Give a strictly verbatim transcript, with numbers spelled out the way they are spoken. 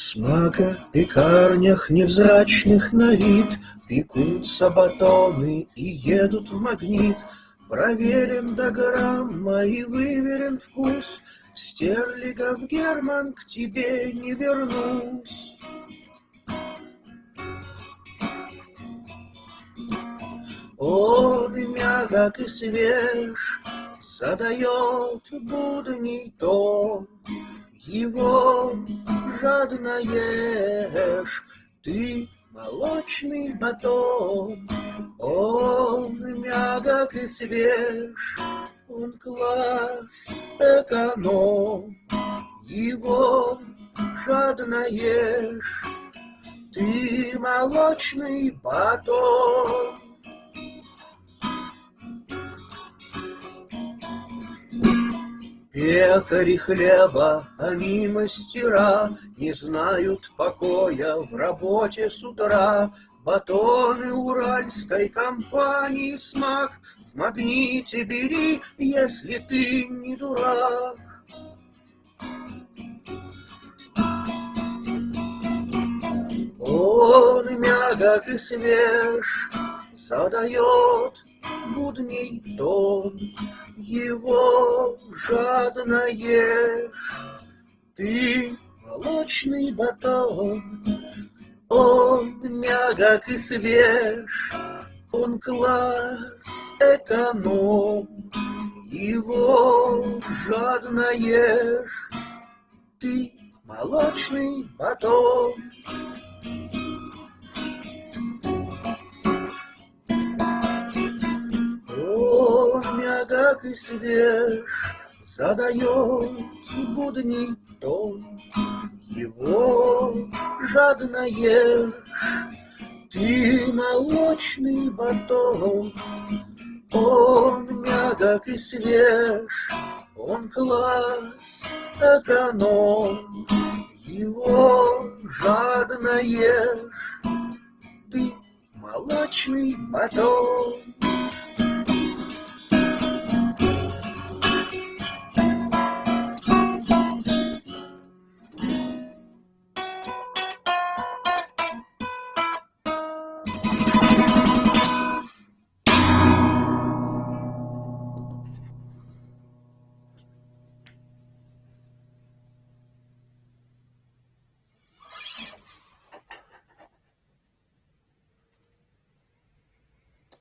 смака пекарнях невзрачных на вид пекутся батоны и едут в Магнит. Проверен до грамма и выверен вкус. Стерлигов, Герман, к тебе не вернусь. Он мягок и свеж, задает будний тон. Его жадно ешь, ты молочный батон. Он мягок и свеж, он класс эконом. Его жадно ешь, ты молочный батон. Пекари хлеба, они мастера, не знают покоя в работе с утра. Батоны уральской компании «Смак» в Магните бери, если ты не дурак. Он мягок и свеж, задает будний тон. Его жадно ешь, ты молочный батон. Он мягок и свеж, он класс эконом. Его жадно ешь, ты молочный батон. Он мягок и свеж, задает будний тон. Его жадно ешь, ты молочный батон. Он мягок и свеж, он класс эконом. Его жадно ешь, ты молочный батон.